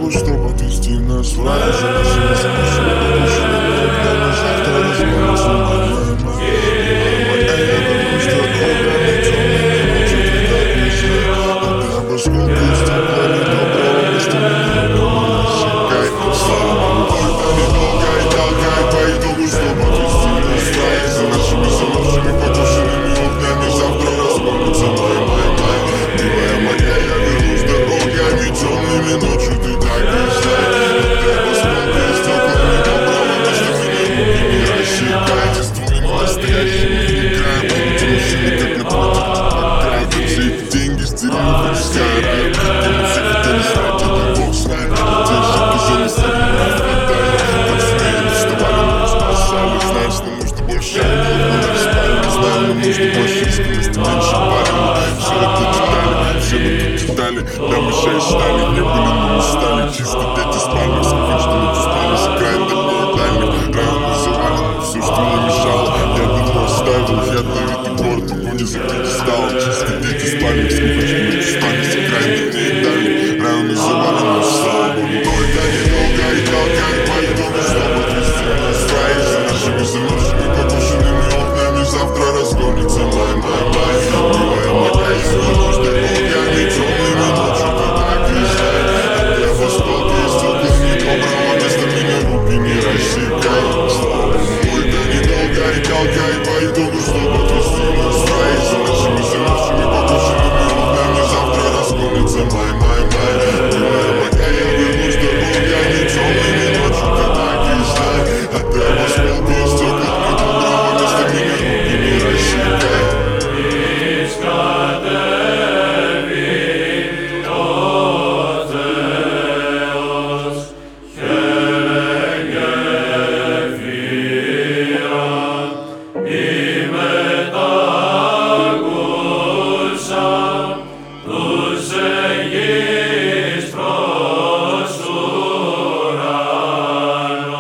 иду, чтобы отвести нас в рай. За нашими замыслами подушили, когда мы завтра разберемся. Моя, я вернусь дорогами темными, ночью ты так близко. А ты обошел пусть углами доброго места меня не рассекай. Слава Богу, толкай, пойду, чтобы отвести нас в рай. За нашими замыслами подушенными огнями завтра разберемся. Милая моя, я вернусь дорогами темными, ночью ты так близко. Ты обошел пусть углами доброго места меня не рассекай. Настоящими играми, машины как на платье, все эти деньги стереют, пускай ему все хотели знать, это Бог знает. Те ошибки занесли, не хватает. Пацаны не вставали, мы спасали. Знаешь, что нужно больше ангелов, мы спали. Знаем, нам нужно больше искренности, меньше парень. Все это детали, все мы тут детали. Да, мы сейчас ждали, не были, но мы стали. Чисто дети спальни, скажи, что мы тут спали. Сыграем дальнее дальних, район завален, все, что мне мешало. Я давно оставил, я давит и город, его не закрыть стал. Чисто дети спальни, сколько